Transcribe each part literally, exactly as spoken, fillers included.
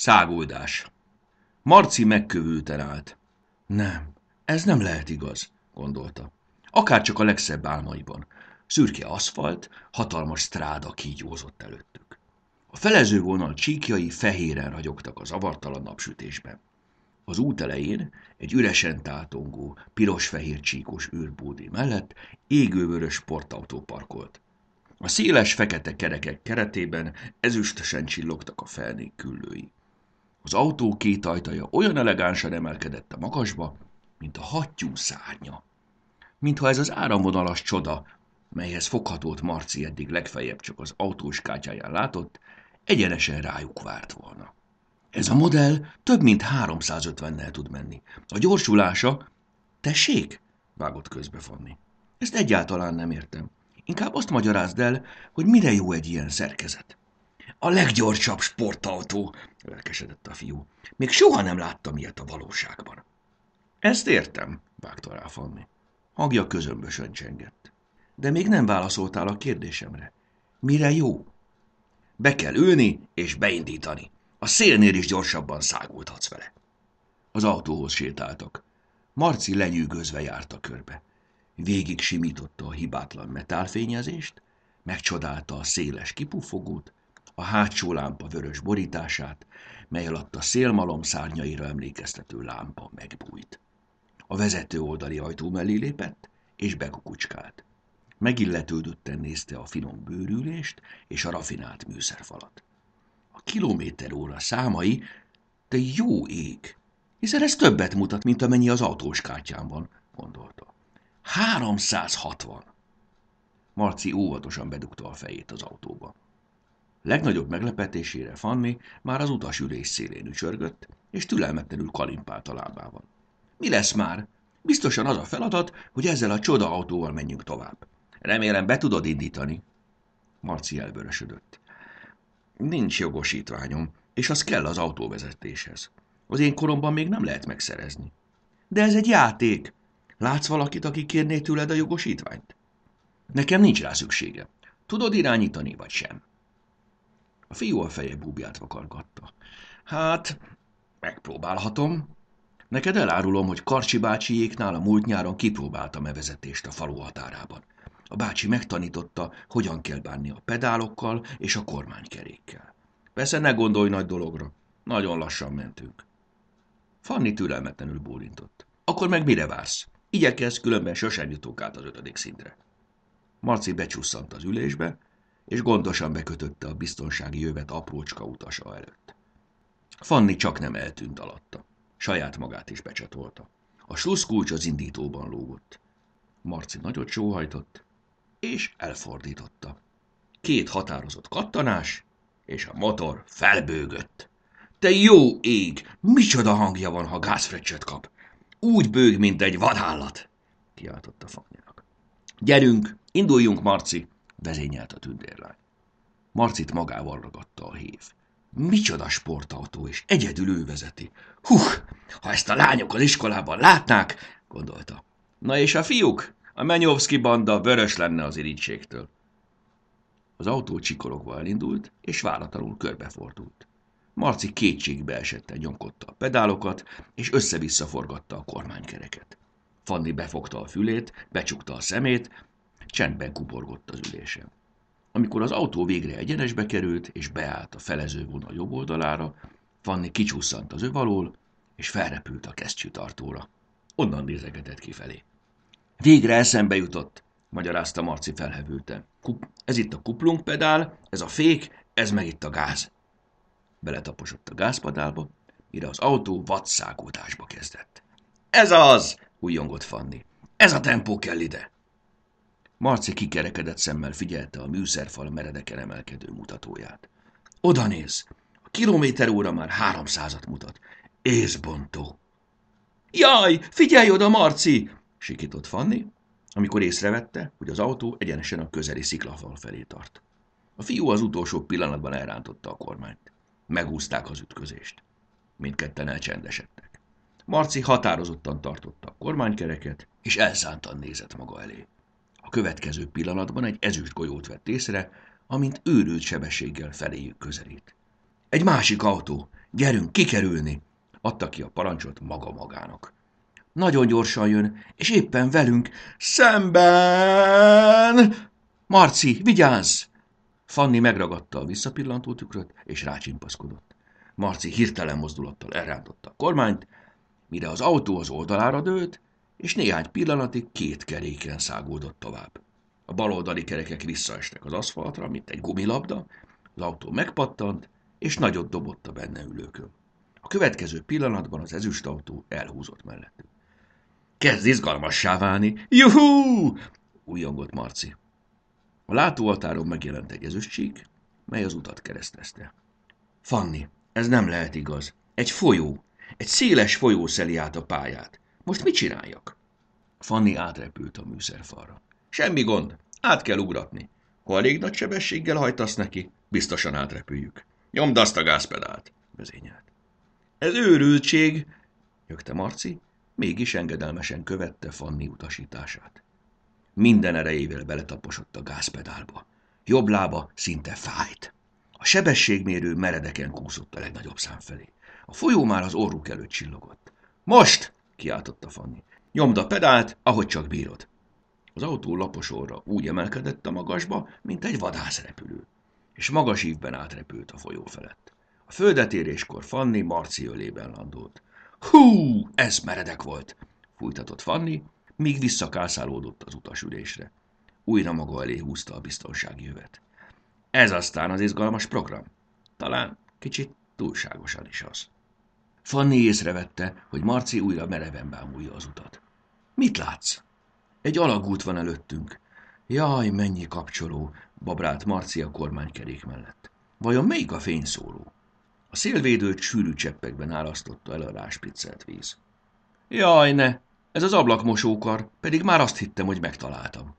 Száguldás. Marci megkövülten állt. Nem, ez nem lehet igaz, gondolta. Akárcsak a legszebb álmaiban. Szürke aszfalt, hatalmas stráda kígyózott előttük. A felezővonal csíkjai fehéren ragyogtak a zavartalan napsütésben. Az út elején egy üresen tátongó, piros-fehér csíkos űrbódi mellett égővörös sportautó parkolt. A széles fekete kerekek keretében ezüstösen csillogtak a felnék küllői. Az autó két ajtaja olyan elegánsan emelkedett a magasba, mint a hattyú szárnya. Mintha ez az áramvonalas csoda, melyhez foghatót Marci eddig legfeljebb csak az autós kártyáján látott, egyenesen rájuk várt volna. Ez a modell több mint háromszázötvennel tud menni. A gyorsulása... Tessék? Vágott közbe Fanni. Ezt egyáltalán nem értem. Inkább azt magyarázd el, hogy mire jó egy ilyen szerkezet. A leggyorsabb sportautó, lelkesedett a fiú. Még soha nem láttam ilyet a valóságban. Ezt értem, vágta rá Fanni. Hangja közömbösön csengett. De még nem válaszoltál a kérdésemre. Mire jó? Be kell ülni és beindítani. A szélnél is gyorsabban száguldhatsz vele. Az autóhoz sétáltak. Marci lenyűgözve járta körbe. Végig simította a hibátlan metálfényezést, megcsodálta a széles kipuffogót, a hátsó lámpa vörös borítását, mely alatt a szélmalom szárnyaira emlékeztető lámpa megbújt. A vezető oldali ajtó mellé lépett, és bekukucskált. Megilletődötten nézte a finom bőrülést és a rafinált műszerfalat. A kilométer óra számai, de jó ég, hiszen ez többet mutat, mint amennyi az autós kártyán van, gondolta. háromszázhatvan. Marci óvatosan bedugta a fejét az autóba. Legnagyobb meglepetésére Fanni már az utasülés szélén ücsörgött, és türelmetlenül kalimpált a lábával. Mi lesz már? Biztosan az a feladat, hogy ezzel a csoda autóval menjünk tovább. Remélem be tudod indítani. Marci elvörösödött. Nincs jogosítványom, és az kell az autóvezetéshez. Az én koromban még nem lehet megszerezni. De ez egy játék. Látsz valakit, aki kérné tőled a jogosítványt? Nekem nincs rá szüksége. Tudod irányítani, vagy sem? A fiú a feje búbját vakargatta. Hát, megpróbálhatom. Neked elárulom, hogy Karcsi bácsiéknál a múlt nyáron kipróbáltam e vezetést a falu határában. A bácsi megtanította, hogyan kell bánni a pedálokkal és a kormánykerékkel. Persze ne gondolj nagy dologra. Nagyon lassan mentünk. Fanni türelmetlenül bólintott. Akkor meg mire vársz? Igyekezz, különben sosem jutunk át az ötödik szintre. Marci becsusszant az ülésbe, és gondosan bekötötte a biztonsági jövet aprócska utasa előtt. Fanni csak nem eltűnt alatta. Saját magát is becsatolta. A sluszkulcs az indítóban lógott. Marci nagyot sóhajtott, és elfordította. Két határozott kattanás, és a motor felbőgött. Te jó ég! Micsoda hangja van, ha gázfröccsöt kap! Úgy bőg, mint egy vadállat! Kiáltotta Fanninak. Gyerünk, induljunk, Marci! Vezényelt a tündérlány. Marcit magával ragadta a hív. Micsoda sportautó, és egyedül ő vezeti. Huh, ha ezt a lányok az iskolában látnák, gondolta. Na és a fiúk? A Menyovszki banda vörös lenne az irítségtől. Az autó csikorogva elindult, és váratlanul körbefordult. Marci kétségbe esetten nyomkodta a pedálokat, és össze-vissza forgatta a kormánykereket. Fanni befogta a fülét, becsukta a szemét, csendben kuporgott az ülésen. Amikor az autó végre egyenesbe került, és beállt a felezővonal jobb oldalára, Fanni kicsusszant az öv alól, és felrepült a kesztyűtartóra. Onnan nézegetett kifelé. Végre eszembe jutott, magyarázta Marci felhevülten. Ez itt a kuplungpedál, ez a fék, ez meg itt a gáz. Beletaposott a gázpedálba, mire az autó vadszágódásba kezdett. Ez az, újjongott Fanni. Ez a tempó kell ide. Marci kikerekedett szemmel figyelte a műszerfal meredeken emelkedő mutatóját. Oda néz! A kilométer óra már háromszázat mutat. Észbontó! Jaj, figyelj oda, Marci! Sikított Fanni, amikor észrevette, hogy az autó egyenesen a közeli sziklafal felé tart. A fiú az utolsó pillanatban elrántotta a kormányt. Megúzták az ütközést. Mindketten elcsendesedtek. Marci határozottan tartotta a kormánykereket, és elszántan nézett maga elé. A következő pillanatban egy ezüst golyót vett észre, amint őrült sebességgel feléjük közelít. Egy másik autó, Gyerünk, kikerülni! Adta ki a parancsot maga magának. Nagyon gyorsan jön, és éppen velünk szemben! Marci, vigyázz! Fanni megragadta a visszapillantó tükröt, és rácsimpaszkodott. Marci hirtelen mozdulattal elrántotta a kormányt, mire az autó az oldalára dőlt, és néhány pillanatig két keréken száguldott tovább. A baloldali kerekek visszaestek az aszfaltra, mint egy gumilabda, az autó megpattant, és nagyot dobott a benne ülőkön. A következő pillanatban az ezüstautó elhúzott mellettük. Kezd izgalmassá válni. Juhú! Újjongott Marci. A látóoltáron megjelent egy ezüstcsík, mely az utat keresztezte. Fanni, ez nem lehet igaz. Egy folyó, egy széles folyó szeli át a pályát. Most mit csináljak? Fanni átrepült a műszerfalra. Semmi gond, át kell ugratni. Ha elég nagy sebességgel hajtasz neki, biztosan átrepüljük. Nyomd azt a gázpedált, vezényelt. Ez őrültség, nyögte Marci, mégis engedelmesen követte Fanni utasítását. Minden erejével beletaposott a gázpedálba. Jobb lába szinte fájt. A sebességmérő meredeken kúszott a legnagyobb szám felé. A folyó már az orruk előtt csillogott. Most! Kiáltotta Fanni. Nyomd a pedált, ahogy csak bírod. Az autó lapos orra úgy emelkedett a magasba, mint egy vadászrepülő, és magas ívben átrepült a folyó felett. A földet éréskor Fanni Marci ölében landolt. Hú, ez meredek volt, fújtatott Fanni, míg visszakászálódott az utasülésre. Újra maga elé húzta a biztonsági jövet. Ez aztán az izgalmas program. Talán kicsit túlságosan is az. Fanni észrevette, hogy Marci újra mereven bámulja az utat. Mit látsz? Egy alagút van előttünk. Jaj, mennyi kapcsoló, babrált Marci a kormánykerék mellett. Vajon melyik a fényszóró? A szélvédőt sűrű cseppekben árasztotta el a ráspriccelt víz. Jaj, ne! Ez az ablakmosókar, pedig már azt hittem, hogy megtaláltam.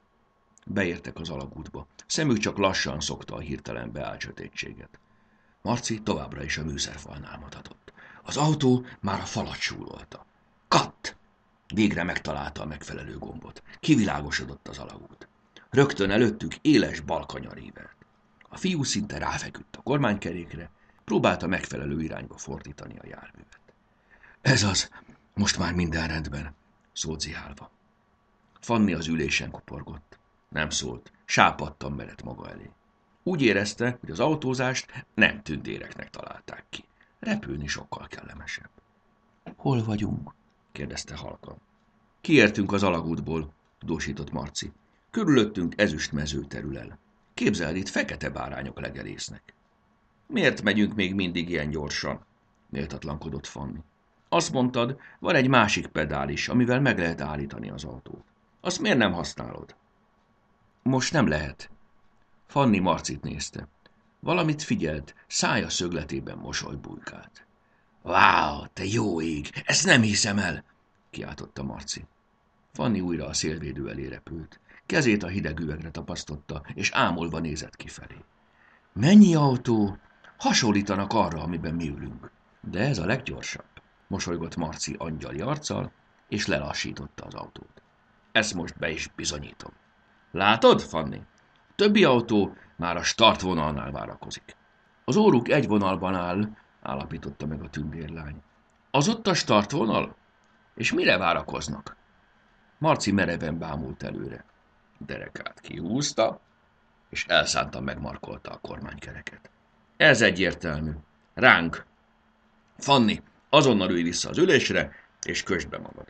Beértek az alagútba. Szemük csak lassan szokta a hirtelen beállt sötétséget. Marci továbbra is a műszerfalnál matatott. Az autó már a falat súrolta. Katt! Végre megtalálta a megfelelő gombot. Kivilágosodott az alagút. Rögtön előttük éles balkanyar ívelt. A fiú szinte ráfeküdt a kormánykerékre, próbálta megfelelő irányba fordítani a járművet. Ez az, most már minden rendben, szólt zihálva. Fanni az ülésen kuporgott. Nem szólt, sápadtan merett maga elé. Úgy érezte, hogy az autózást nem tündéreknek találták ki. Repülni sokkal kellemesebb. Hol vagyunk? kérdezte halkan. Kiértünk az alagútból, dósított Marci. Körülöttünk ezüst mező terül el. Képzeld, itt fekete bárányok legelésznek. Miért megyünk még mindig ilyen gyorsan? Méltatlankodott Fanni. Azt mondtad, van egy másik pedál is, amivel meg lehet állítani az autót. Azt miért nem használod? Most nem lehet. Fanni Marcit nézte. Valamit figyelt, szája szögletében mosoly bujkált. Wow, te jó ég, ezt nem hiszem el, kiáltotta Marci. Fanni újra a szélvédő elé repült. Kezét a hideg üvegre tapasztotta, és ámulva nézett kifelé. Mennyi autó? Hasonlítanak arra, amiben mi ülünk. De ez a leggyorsabb, mosolygott Marci angyali arccal, és lelassította az autót. Ezt most be is bizonyítom. Látod, Fanni? A többi autó már a startvonalnál várakozik. Az óruk egy vonalban áll, állapította meg a tündérlány. Az ott a startvonal? És mire várakoznak? Marci mereven bámult előre. Derekát kihúzta, és elszántan megmarkolta a kormánykereket. Ez egyértelmű. Ránk. Fanni, azonnal ülj vissza az ülésre, és kösd be magad.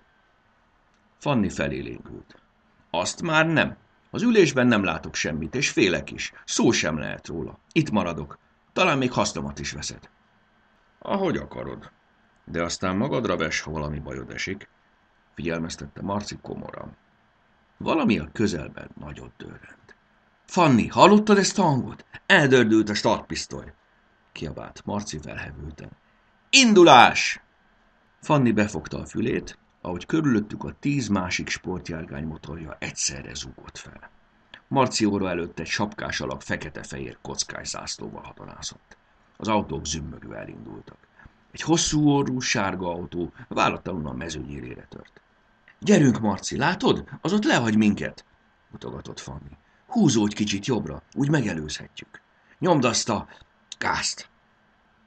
Fanni felé lénkült. Azt már nem. Az ülésben nem látok semmit, és félek is. Szó sem lehet róla. Itt maradok. Talán még hasznomat is veszed. Ahogy akarod. De aztán magadra vess, ha valami bajod esik, figyelmeztette Marci komoran. Valami a közelben nagyot dörrent. Fanni, hallottad ezt a hangot? Eldördült a startpisztoly, kiabált Marci felhevülten. Indulás! Fanni befogta a fülét, ahogy körülöttük a tíz másik sportjárgány motorja egyszerre zúgott fel. Marci óra előtt egy sapkás alak fekete-fehér kockás zászlóval hatonászott. Az autók zümmögve elindultak. Egy hosszú orrú, sárga autó váratlanul a mezőnyírére tört. Gyerünk, Marci, látod? Az ott lehagy minket, mutogatott Fanni. Húzódj kicsit jobbra, úgy megelőzhetjük. Nyomd azt a gázt.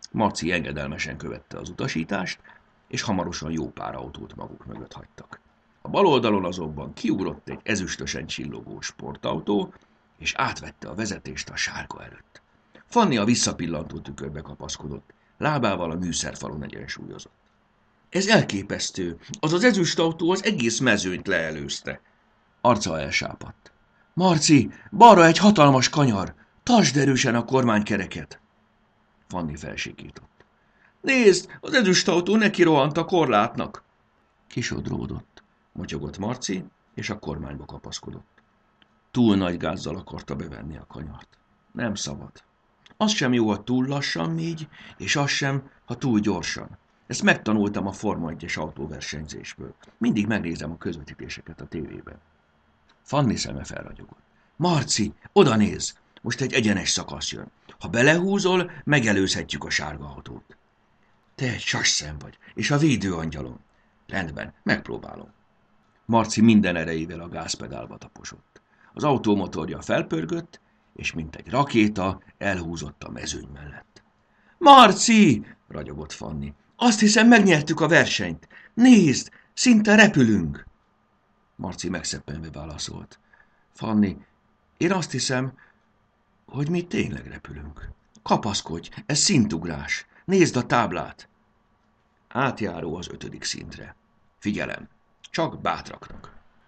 Marci engedelmesen követte az utasítást, és hamarosan jó pár autót maguk mögött hagytak. A bal oldalon azonban kiugrott egy ezüstösen csillogó sportautó, és átvette a vezetést a sárga előtt. Fanni a visszapillantó tükörbe kapaszkodott, lábával a műszerfalon egyensúlyozott. Ez elképesztő, az az ezüstautó az egész mezőnyt leelőzte. Arca elsápadt. Marci, balra egy hatalmas kanyar, tartsd erősen a kormánykereket. Fanni felsikított. Nézd, az ezüstautó neki rohant a korlátnak. Kisodródott, motyogott Marci, és a kormányba kapaszkodott. Túl nagy gázzal akarta bevenni a kanyart. Nem szabad. Az sem jó, ha túl lassan megy, és az sem, ha túl gyorsan. Ezt megtanultam a Forma egyes autóversenyzésből. Mindig megnézem a közvetítéseket a tévében. Fanni szeme felragyogott. Marci, oda nézz! Most egy egyenes szakasz jön. Ha belehúzol, megelőzhetjük a sárga autót. Te egy sasszem vagy, és a védőangyalom. Rendben, megpróbálom. Marci minden erejével a gázpedálba taposott. Az autó motorja felpörgött, és mint egy rakéta elhúzott a mezőny mellett. Marci! Ragyogott Fanni. Azt hiszem, megnyertük a versenyt. Nézd, szinte repülünk. Marci megszeppenve válaszolt. Fanni, én azt hiszem, hogy mi tényleg repülünk. Kapaszkodj, ez szintugrás. Nézd a táblát. Átjáró az ötödik szintre. Figyelem, csak bátraknak.